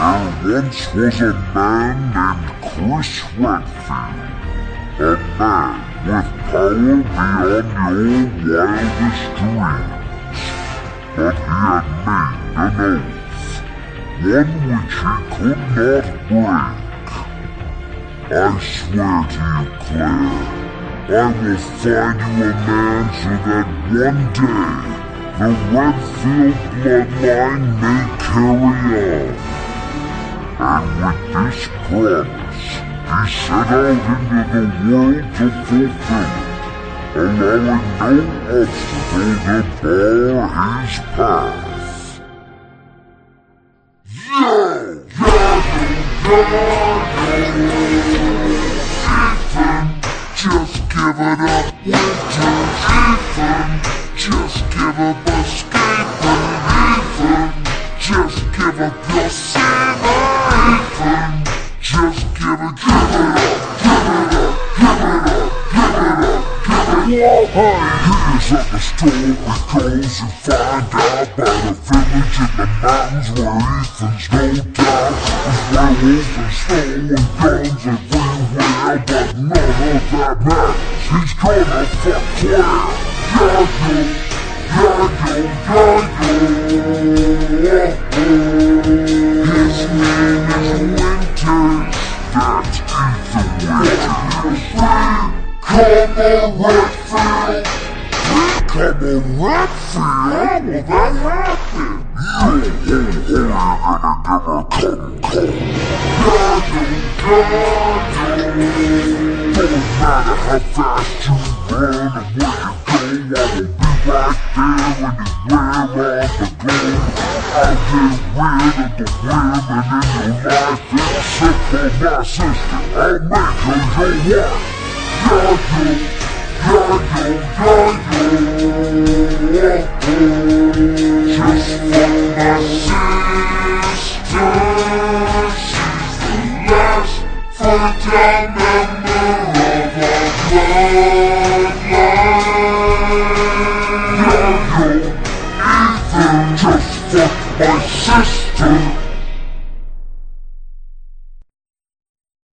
There once was a man named Chris Redfield, a man with power beyond your wildest dreams. But he had made an oath, one which he could not break. I swear to you, Claire, I will find you a man so that one day the Redfield bloodline may carry on. And with this promise, he set out into the world to fulfill it, allowing no obstacle to bar his path. Yo! Ethan, just give it up, Winter. Ethan, just give up escaping. Ethan, just give up your sinner. Ethan, just give it up, give it up, give it up, give it up, give it up. Here's how the story goes. You find out by the village in the mountains where Ethan's no doubt. There's werewolves and snow and guns everywhere, but none of that matters. He's gonna fuck Claire. His name is Winters. That's Ethan Winters. Come on, Redfield. Come on, Redfield. Will that happen? You're gonna give her Don't matter how fast you run and where you go, I will be right there when you wear off the globe. I'll get rid of the women in your life except for my sister. I'll make her your wife. Just for my sister, she's the last for time.